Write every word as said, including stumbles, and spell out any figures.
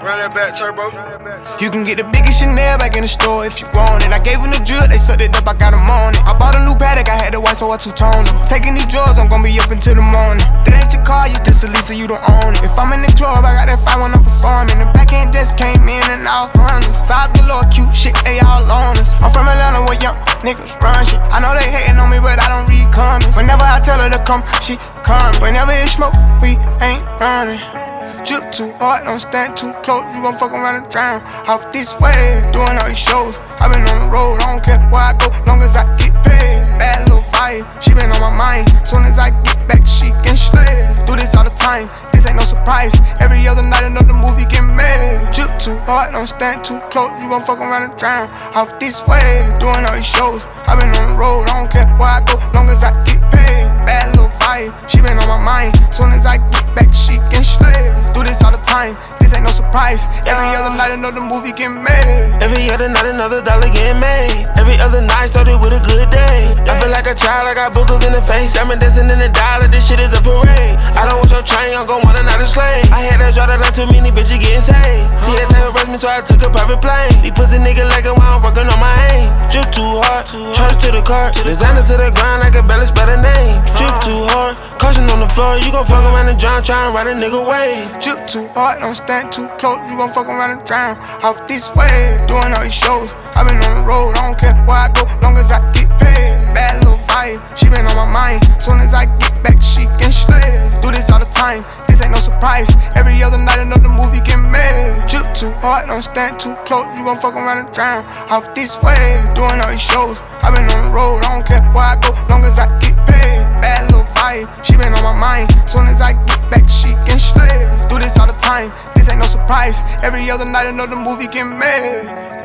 Run that back, turbo. You can get the biggest Chanel back in the store if you want it. I gave them the drill, they sucked it up, I got them on it. I bought a new Patek, I had the white, so I two-toned them. Taking these drugs, I'm gon' be up until the morning. That ain't your car, you just a Lisa, you don't own it. If I'm in the club, I got that five when I'm performing. The back end just came in and all hundreds. Fives galore, cute shit, they all on us. I'm from Atlanta where young niggas run shit. I know they hating on me, but I don't read comments. Whenever I tell her to come, she come. Whenever it's smoke, we ain't running. Drip too hard, don't stand too close. You gon' fuck around and drown off this way. Doing all these shows, I been on the road. I don't care where I go, long as I get paid. Bad little vibe, she been on my mind. Soon as I get back, she can slay. Do this all the time, this ain't no surprise. Every other night another movie get made. Drip too hard, don't stand too close. You gon' fuck around and drown off this way. Doing all these shows, I been on the road. I don't care where I go, long as I get paid. Bad little vibe, she been on my mind. Soon as I get back, she can slay. Do this all the time, this ain't no surprise. Every other night another movie get made. Every other night another dollar get made. Every other night started with a good day. I feel like a child, I got boogers in the face. I'm dancing in the dollar, this shit is a parade. I don't want your train, I'm gon' want another slave. I had to draw that out too many bitches getting saved. T S A arrest me, so I took a private plane. These pussy nigga like it while I'm working on my aim. Drip too hard, charge to the car. Designer to the ground, I can barely spell the name. Drip too hard, caution on the floor. You gon' fuck around and drown, tryna ride a nigga way. Drip too hard, don't stand too close. You gon' fuck around and drown off this way. Doing all these shows, I been on the road. I don't care where I go, long as I get paid. Bad little vibe, she been on my mind. Soon as I get back, she can slay. Do this all the time, this ain't no surprise. Every other night another movie get made. Drip too hard, don't stand too close. You gon' fuck around and drown off this way. Doing all these shows, I been on the road. I don't care where I go, long as I get paid. Bad little vibe, she been on my mind. Soon as I get back, she can slay. Do this all the time, this ain't no surprise. Every other night another movie get made.